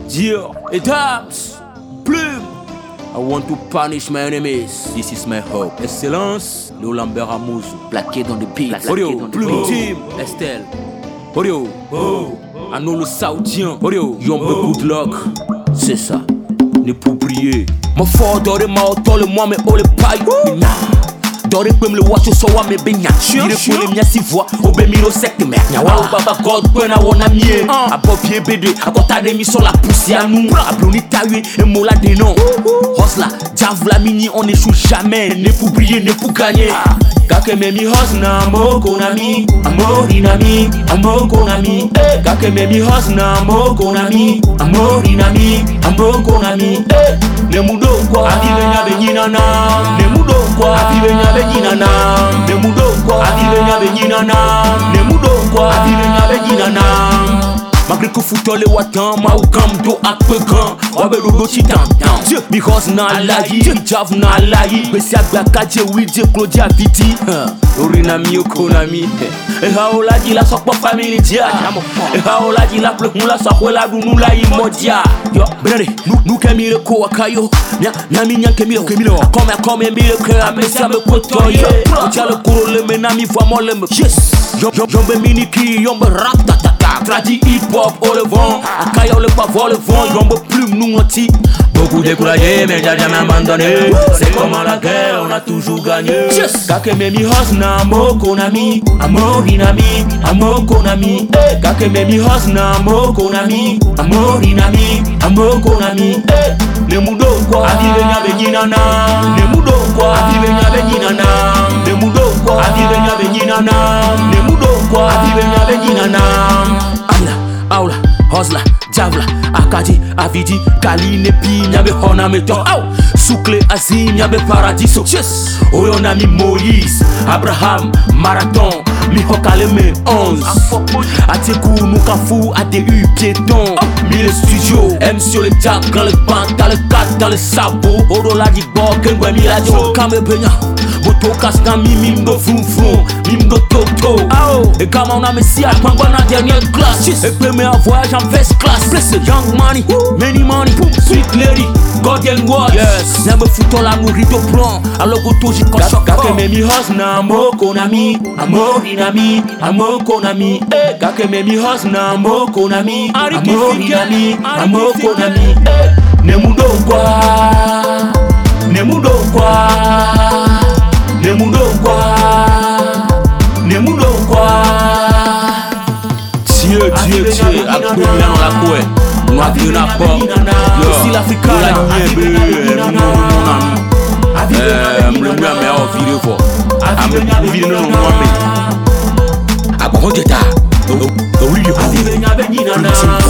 Dear, it helps. Plume. I want to punish my enemies. This is my hope. Excellence, Léo Lambert Amouzou. Plaqué dans des beats. Audio, Plume Team. Estelle. Audio. I know le Saoudien. Audio, Yombe good luck. C'est ça. Ne pour prier. Mon fort doré ma auto le moi mais oh le paille. Doré peut me le watch so wa me benya. Dire pour les mia si voix au bemiro secte me. Nyawa baba god pena wona mie. A bobie bébé a kota de mi sur la poussière nous. A bloni tawe et mola de non. Hosla, javla mini on échoue jamais. Ne pour briller, ne pour gagner. Kake me mi hosna mo konami. Amorinami, amokonami. Kake me mi hosna mo konami. Amorinami, amokonami. Ne mudo kwa avive nya benyinana. Ne mudo kwa avive nya benyinana. Ne mudo kwa avive nya benyinana. Ne mudo kwa avive nya benyinana. Malgré que foutons les watans, ma ou gamdo ak peu grand. Wabe rodo chitan down. Mi hos na layi, jav na layi. Besi agbakaje wije Claudia Viti. Orinami okonami. E ha olaji la sok po family dia. E ha olaji la plek mula sok wela du nou la imodia. Yo, brother, nou kemire ko akayo. Nya mi nyan kemire. Akome mire ke amesa me kotoye. Ocha le kuro le menami voa mo le me. Yes. Yombe miniki, yombe rap tatata. Tradi hip hop au le vent. Akayo le pavot le vent. Yombe plume nous anti. Beaucoup découragés mais j'ai jamais abandonné. C'est comment la guerre on a toujours gagné. Kake me mi hosna mo konami. Amorinami, amokonami. Kake me mi hosna mo konami. Amorinami, amokonami. Ne mudo kwa avive nya benyinana. Ne mudo kwa avive nya benyinana. Ne mudo kwa avive nya benyinana. Ne mudo kwa avive nya benyinana. Aula, hosla, javla, akadi, avidi, kaline pi, nyabe hona meto. Soukle azim, nyabe paradiso. Oyo nami Moïse, Abraham, Marathon, mi hokale me 11. Atekou nou kafou, ATU, piéton. Mille studios, M sur le jack, dans le banc, dans le cadre, dans le sabot. Oro la di bok, engwe mi la di kame benya. Boto kastan mi mimdo froum froum, mimdo toto. Et comme on a messi à prendre la dernière classe. Et puis me en voyage en first class. Blessed young money, many money, sweet lady, golden words. Yes, never fouton la nourriture blanc. Alors goto j'y conchoque. Kake me mi hosna mo konami. Amorinami, amokonami. Kake me mi hosna mo konami. Amorinami, amokonami. Ne mudo kwa, ne mudo kwa. Ne mudo kwa, ne mudo kwa. Dieu, après là dans la coué, nous avions la porte. Si l'Afrique la niébé, me meilleur vidéo for. Am vidéo non moi mais. A bon d'état. Oui,